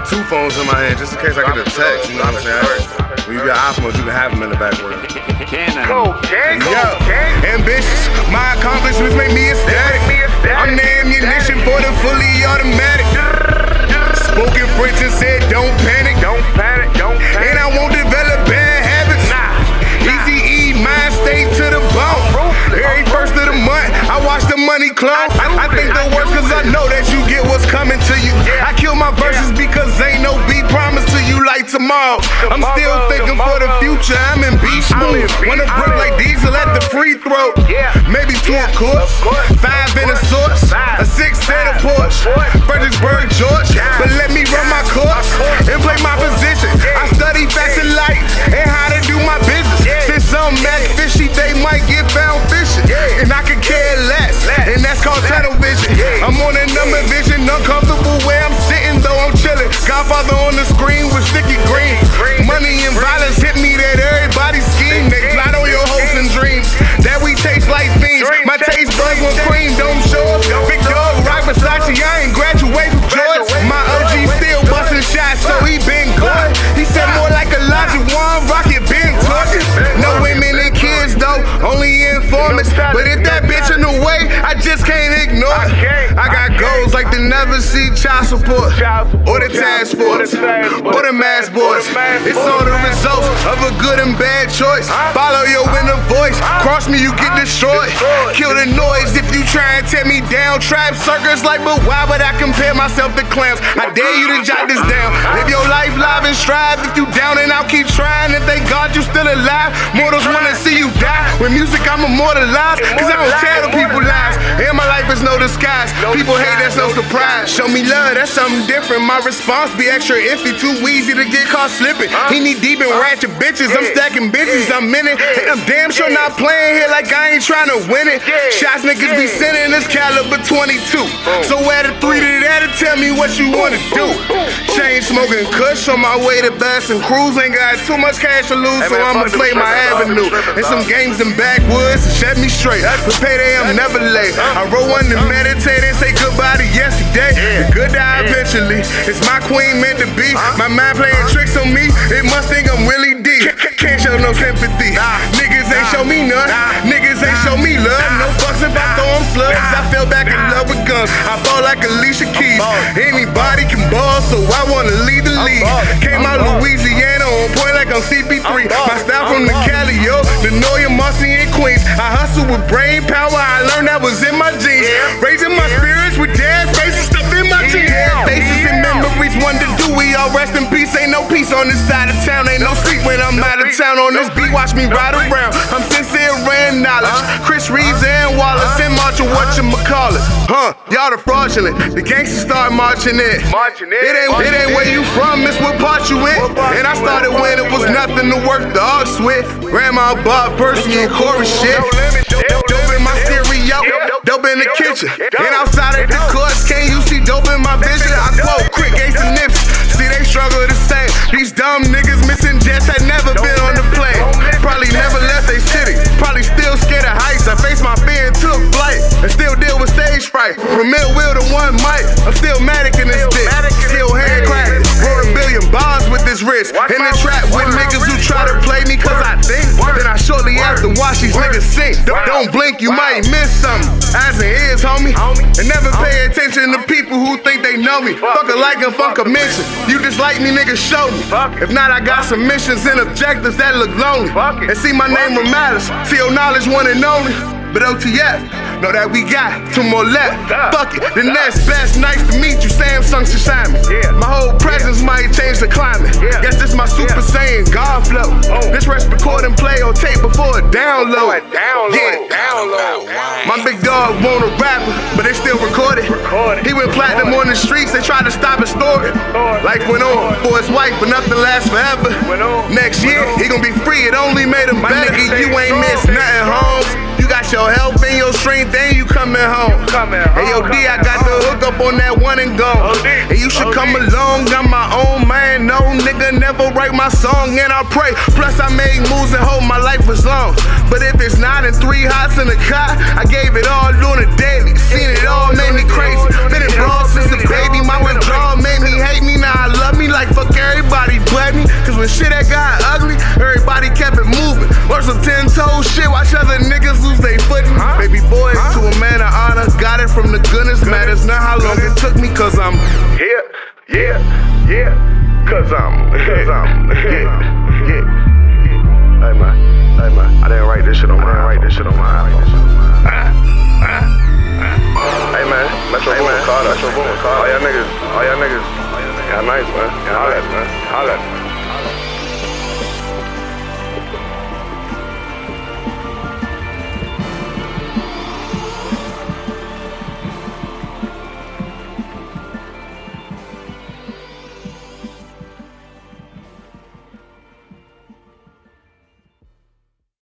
2 phones in my hand just in case I get a text, you know what I'm saying? When you got iPhones, you can have them in the background. Yo, ambitious, my accomplishments make me ecstatic. I'm the ammunition for the fully automatic. Spoken French and said don't panic. And I won't develop bad habits. Easy E, mind state to the bone. Every first of the month, I watch the money clone. I think the worst cause I know that you get what's coming to you. I kill my verses because ain't no beat promised to you like tomorrow. I'm still thinking for the future, I'm in beast mode. Wanna break like Diesel at the free throw. Maybe 2 a course, 5 in a source, a 6 in a Porsche. Fredericksburg, George, but let me run my course and play my position. I study facts and lights and how to do my business. Since some mad fishy, they might get found fishing. And I could care less, and that's called tunnel vision. I'm on a number vision, uncomfortable where I'm sitting, though I'm chilling. Godfather on the screen with sticky green. Money and violence hit me that everybody scheme. They plot on your hopes and dreams that we taste like fiends. My taste buds with cream, don't show up. Big dog, rock Versace, I ain't graduate from George. My OG still busting shots, so he been good. He said more like Elijah One, Rocket been talking. No women and kids though, only informants. But if that bitch in the way, I just can't ignore it. I got goals like the never see child support, or the task force, or the mass boys. It's all the results of a good and bad choice. Follow your inner voice, cross me you get destroyed. Kill the noise if you try and tear me down. Trap circus like, but why would I compare myself to clowns? I dare you to jot this down. Live your life live and strive. If you down and I'll keep trying. If thank God you still alive. Mortals wanna see you die. With music I'm immortalized, cause I don't tell the people lies. And my life is no disguise. People hate, that's no surprise. Show me love, that's something different. My response be extra iffy, too easy to get caught slipping. He need deep and ratchet bitches. I'm stacking bitches, I'm in it. And I'm damn sure not playing here like I ain't trying to win it. Shots niggas be sending this caliber 22. So add a 3 to that and tell me what you wanna do. Chain smoking kush on my way to Bass and Cruise. Ain't got too much cash to lose, so I'ma play my avenue. And some games in backwoods to set me straight. For payday, I'm never late. I wrote one to meditate and say goodbye to yesterday. The good die eventually. It's my queen meant to be. My mind playing tricks on me. It must think I'm really deep. Can't show no sympathy. Niggas ain't show me none. Niggas ain't show me love. No fucks if I throw them slugs. I fell back in love with guns. I fall like Alicia Keys. Anybody can ball, so I wanna lead the league. Came out Louisiana on point like I'm CP3. My style from the Cali, yo, the Noya, Marcy, and Queens. I hustle with brain power, I learned that was in my genes. Raising my spirits with dead faces, stuff in my jeans. Faces and memories, one to do, we all rest in peace. Ain't no peace on this side of town, ain't no sleep when I'm out of town. On this beat, watch me ride around. I'm sincere and knowledge. Chris Reeves and Wallace and March or whatchamacallit. Y'all the fraudulent, the gangsters start marching in. It ain't where you from, it's what part you in. And I started when it was nothing to work the odds with. Grandma bought Percy and Corey shit. Dope in my stereo, dope in the kitchen. And outside of the courts, can't you see dope in my vision? I quote Quick Ace and Nipsey. See they struggle the same. These dumb niggas missing jets had never been on the plane. Probably never left they city. Probably still scared of heights. I face my fear and took flight. And still deal with stage fright. From Mill Wheel to One Mic, I'm still Matic in this bitch. Still hand cracking. Roaring billion bars with this wrist. In the trap with niggas who try to play me cause I think. Then I shortly have to watch these niggas sing. Don't blink, you might miss something. Eyes and ears, homie. And never pay attention to people who think they know me. Fuck a like and fuck a mention. You dislike me, niggas, show me. If not, I got some missions and objectives that look lonely. And see my name from matters. See your knowledge one and only. But OTF, know that we got 2 more left. Fuck it, the next best. Nice to meet you, Samsung Shishami. My whole presence might change the climate. Guess this my Super Saiyan God flow. This rest record and play on tape before a download. My big dog want a rapper, but they still record it. He went platinum on the streets, they tried to stop his story. Life went on for his wife, but nothing lasts forever. Next year, he gon' be free, it only made him better. You ain't miss nothing, Holmes. You got your health and your strength, and you coming home. Hey, yo, D, I got the hook up on that one and go. And you should come along, got my own man. No nigga never write my song, and I pray. Plus, I made moves and hope my life was long. But if it's not in 3 hots in a cot, I gave it all on a daily. Seen it all, made me crazy. Been in brawl since a baby. My withdrawal made me hate me. Now I love me something. Yeah. Hey man, I didn't write this shit on my iPhone.